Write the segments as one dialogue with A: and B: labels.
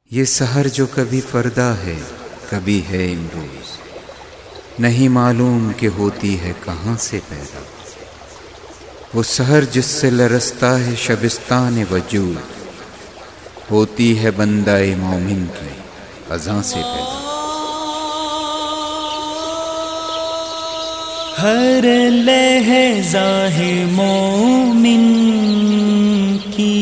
A: یہ سحر جو کبھی فردا ہے کبھی ہے امروز، نہیں معلوم کہ ہوتی ہے کہاں سے پیدا۔ وہ سحر جس سے لرزتا ہے شبستان وجود، ہوتی ہے بندہ مومن کی اذاں سے پیدا۔
B: ہر لہجہ ہے مومن کی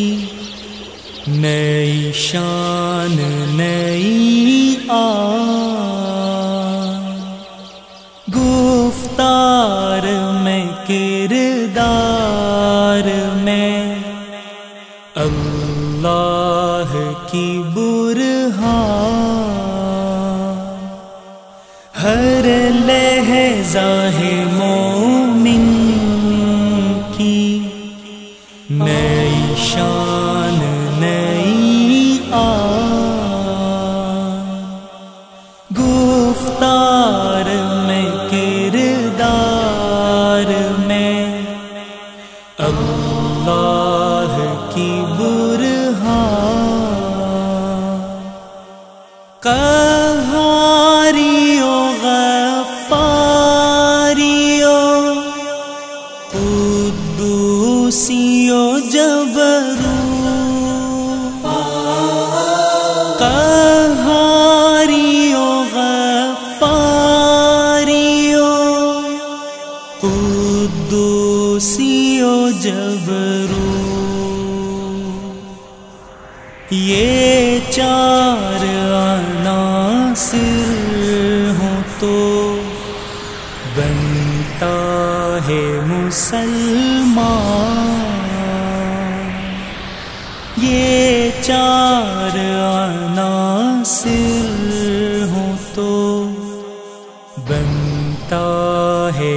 B: نئی شان نئی گفتار میں کردار میں اللہ کی برہان۔ ہر لہجہ ہے مومن کی نئی شان نئی گفتار میں کردار میں اللہ کی برہان۔ قہاریو غفاریو قدوسیو جبروت، قہاریو غفاریو قدوسیو جبروت، یہ چار عناصر ہوں تو بنتا ہے مسلمان۔ یہ چار عناصر ہوں تو بنتا ہے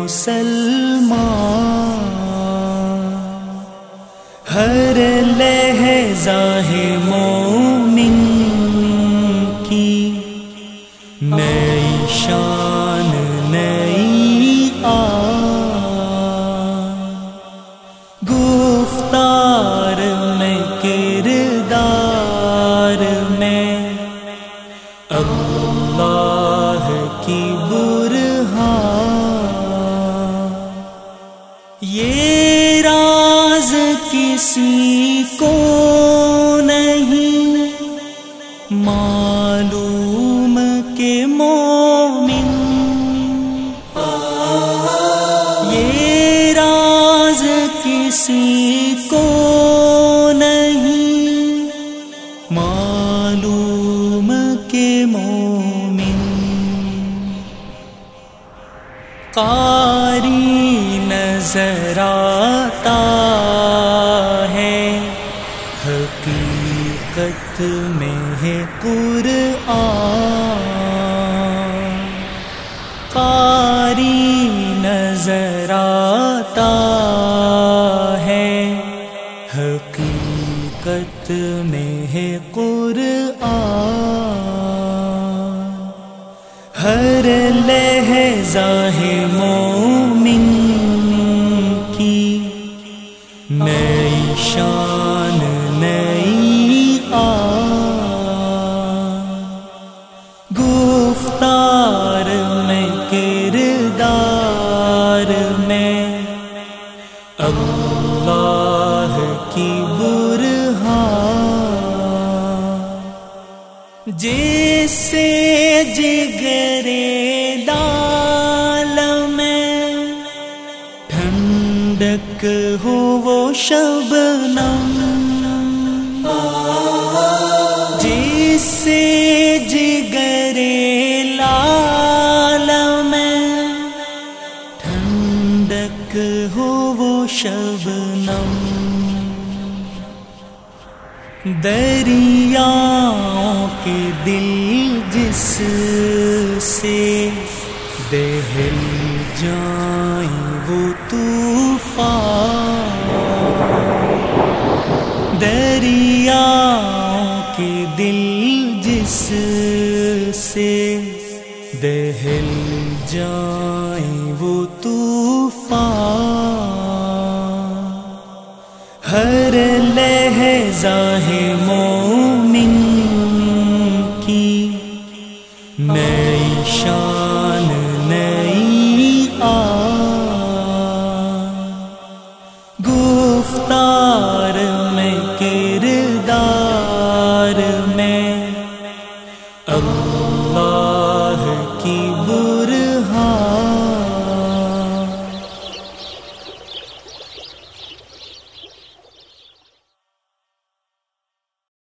B: مسلمان۔ ہر لہجہ ہے مومن کی نئی شان نئی گفتار میں کردار میں اللہ کی برہان۔ یہ راز کسی کو نہیں معلوم کہ مومن، یہ راز کسی کو نہیں معلوم کہ مومن۔ قاری نظر آتا ہے حقیقت میں ہے قرآن، قاری نظر آتا ہے حقیقت میں ہے قرآن۔ ہر لہجہ ہے مومن کی نئی شان نئی گفتار میں کردار میں اللہ کی برہان۔ جیسے جگر دال میں ٹھنڈک ہو وہ شبنم، جیسے جگر لال میں ٹھنڈک ہو وہ شبنم، دریاؤں کے دل جس سے دہل جائیں وہ طوفان، دریاؤں کے دل جس سے دہل جائیں وہ طوفان۔ ہر لہجہ ہے